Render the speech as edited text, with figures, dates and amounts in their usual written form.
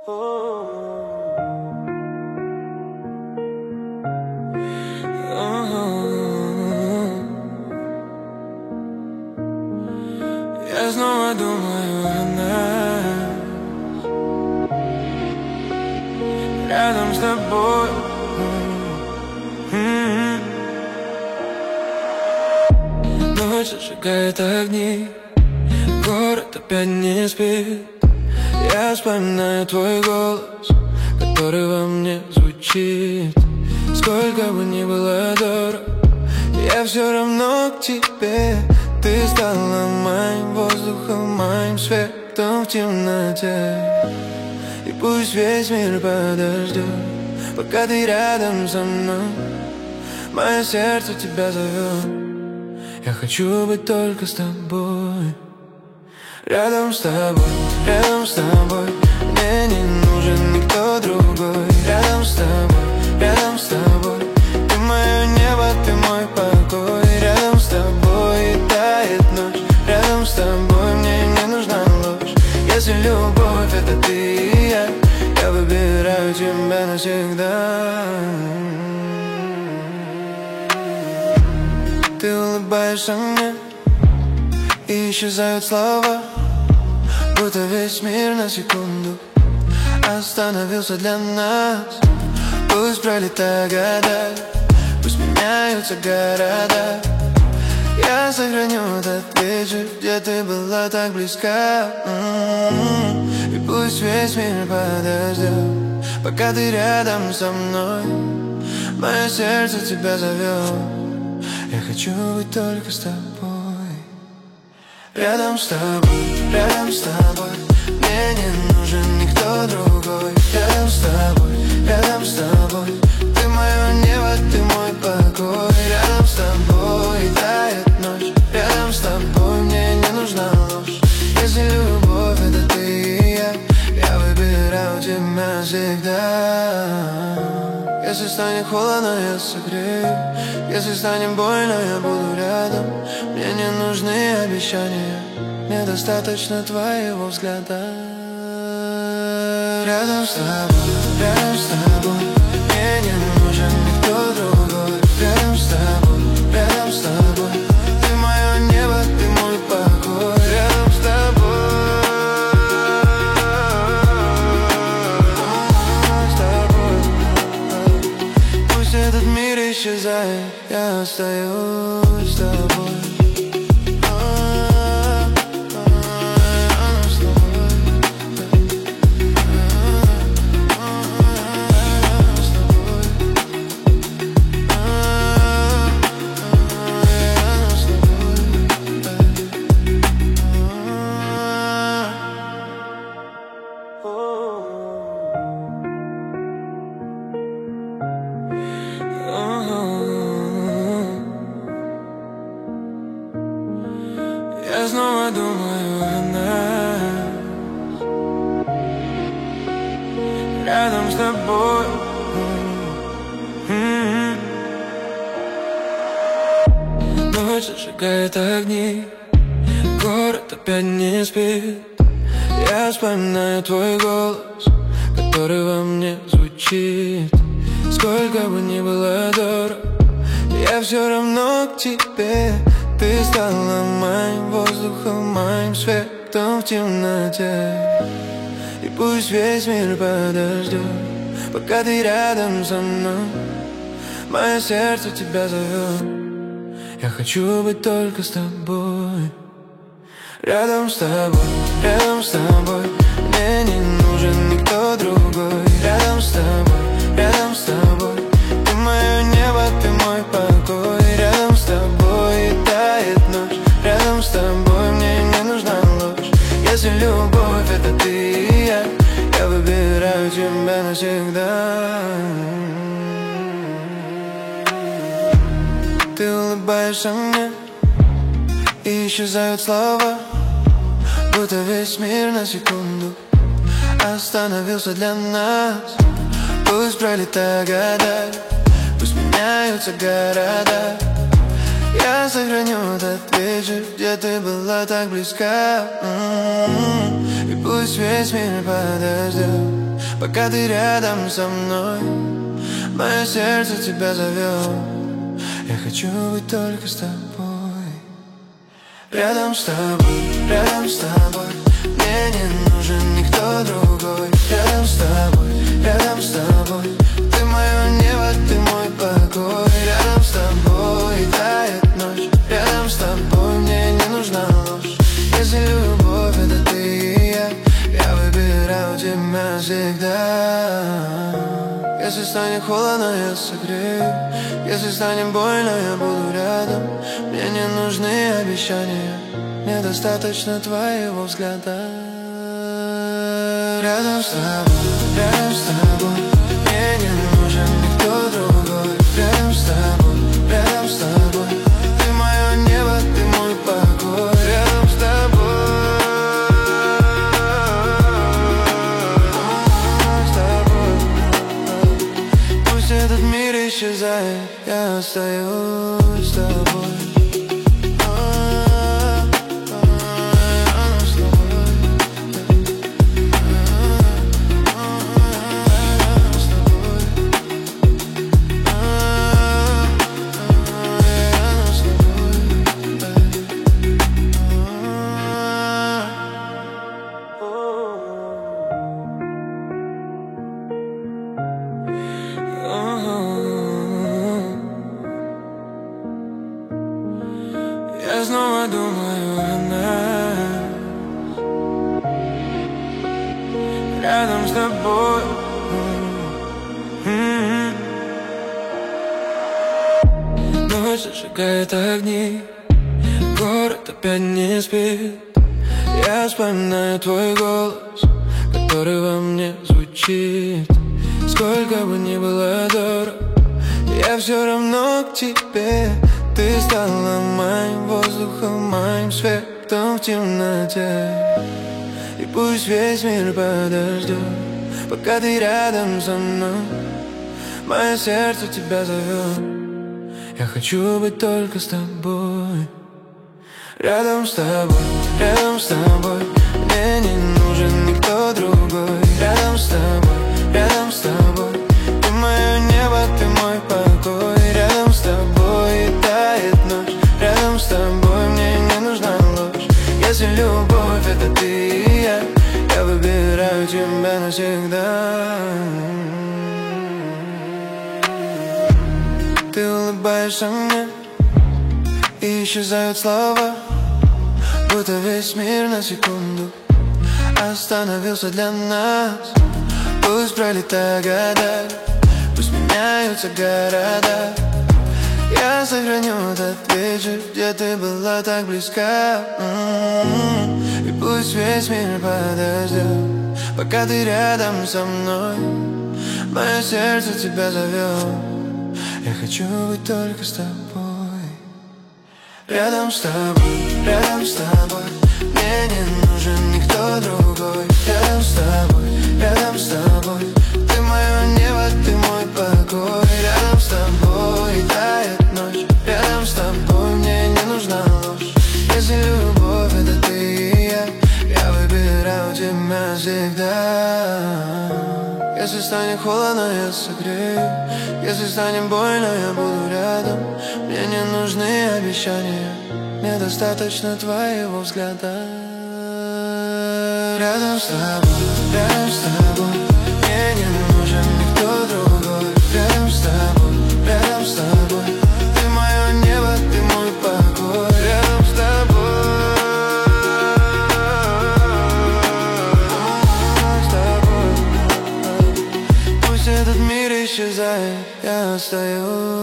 Я снова думаю о нас, рядом с тобой. Ночь зажигает огни, город опять не спит. Я вспоминаю твой голос, который во мне звучит. Сколько бы ни было дорого, я все равно к тебе. Ты стала моим воздухом, моим светом в темноте. И пусть весь мир подождет, пока ты рядом со мной. Мое сердце тебя зовет. Я хочу быть только с тобой. Рядом с тобой, рядом с тобой. Мне не нужен никто другой. Рядом с тобой, рядом с тобой. Ты мое небо, ты мой покой. Рядом с тобой и тает ночь. Рядом с тобой мне не нужна ложь. Если любовь это ты и я выбираю тебя навсегда. Ты улыбаешься мне, и исчезают слова, будто весь мир на секунду остановился для нас. Пусть пролетают года, пусть меняются города. Я сохраню этот вечер, где ты была так близка. И пусть весь мир подождет, пока ты рядом со мной. Мое сердце тебя зовет. Я хочу быть только с тобой. Рядом с тобой, рядом с тобой. Мне не нужен никто другой. Рядом с тобой, рядом с тобой. Ты мое небо, ты мой покой. Рядом с тобой тает ночь. Рядом с тобой мне не нужна ложь. Если любовь это ты и я выбираю тебя всегда. Если станет холодно, я согрею. Если станет больно, я буду рядом. Мне не нужны обещания, мне достаточно твоего взгляда. Рядом с тобой, рядом с тобой. Мне не нужен никто другой. Рядом с тобой, рядом с тобой. Ты мое небо, ты мой покой. Рядом с тобой. Этот мир исчезает, я остаюсь с тобой. Я снова думаю о нас, рядом с тобой. Ночь зажигает огни, город опять не спит. Я вспоминаю твой голос, который во мне звучит. Сколько бы ни было дорого, я все равно к тебе. Ты стала моим воздухом, моим светом в темноте. И пусть весь мир подождет, пока ты рядом со мной. Мое сердце тебя зовет. Я хочу быть только с тобой. Рядом с тобой, рядом с тобой. Мне не нужен никто другой. Рядом с тобой, рядом с тобой. Ты мое небо, ты мой покой. Рядом с тобой и тает ночь. Рядом с тобой мне не нужна ложь. Если любовь это ты и я выбираю тебя навсегда. Ты улыбаешься мне, и исчезают слова, будто весь мир на секунду остановился для нас. Пусть пролетают года, пусть меняются города. Я сохраню этот вечер, где ты была так близка. И пусть весь мир подождет, пока ты рядом со мной. Мое сердце тебя зовет. Я хочу быть только с тобой. Рядом с тобой, рядом с тобой. Мне не нужен никто другой. Рядом с тобой, рядом с тобой. Ты мое небо, ты мой покой. Рядом с тобой тает ночь. Рядом с тобой мне не нужна ложь. Если любовь это ты и я выбираю тебя всегда. Если станет холодно, я согрею. Если станет больно, я буду рядом. Мне не нужны обещания, мне достаточно твоего взгляда. Рядом с тобой, рядом с тобой. Мне не нужен никто другой. Рядом с тобой, рядом с тобой. Ты мое небо, ты мой покой. Рядом с тобой. Этот мир исчезает, я остаюсь с тобой. Я снова думаю о нас. Рядом с тобой. Ночь зажигает огни. Город опять не спит. Я вспоминаю твой голос, который во мне звучит. Сколько бы ни было дорого, я все равно к тебе. Ты стала моим воздухом, моим светом в темноте. И пусть весь мир подождет, пока ты рядом со мной. Мое сердце тебя зовет. Я хочу быть только с тобой. Рядом с тобой, рядом с тобой. Мне не нужен никто другой. Рядом с тобой, рядом с тобой. Ты мое небо, ты мой покой. Рядом с тобой тает ночь. Рядом с тобой мне не нужна ложь. Если любовь это ты и я выбираю тебя навсегда. Ты улыбаешься мне, и исчезают слова, будто весь мир на секунду остановился для нас. Пусть пролетают года, пусть меняются города. Я сохраню этот вечер, где ты была так близка. И пусть весь мир подождет, пока ты рядом со мной. Мое сердце тебя зовет. Я хочу быть только с тобой. Рядом с тобой, рядом с тобой. Мне не нужен никто другой. Рядом с тобой, рядом с тобой. Ты мое небо, ты мой покой. Рядом с тобой тает ночь. Рядом с тобой мне не нужна ложь. Если любовь это ты и я выбираю тебя всегда. Если станет холодно, я согрею. Если станет больно, я буду рядом. Мне не нужны обещания, мне достаточно твоего взгляда. Рядом с тобой, рядом с тобой. Мне не нужен никто другой. Рядом с тобой, рядом с тобой. Ты мое небо, ты мой покой. Рядом с тобой. Этот мир исчезает, я остаюсь.